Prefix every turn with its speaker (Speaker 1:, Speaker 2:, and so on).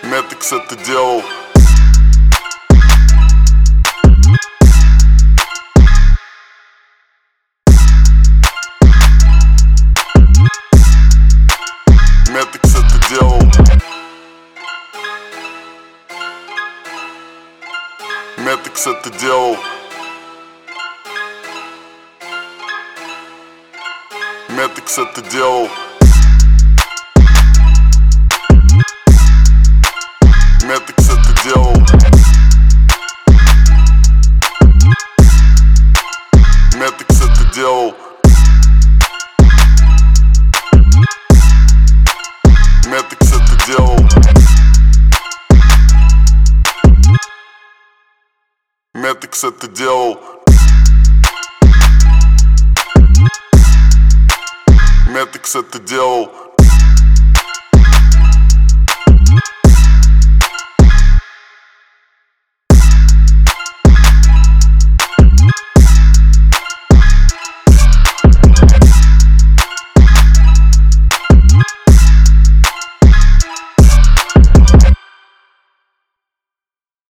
Speaker 1: Метекс это делал. Метекс это делал. Метекс это делал. Метекс это делал. Метекс это делал. Метекс это делал. Метекс это делал. Метекс это делал. Метекс это делал.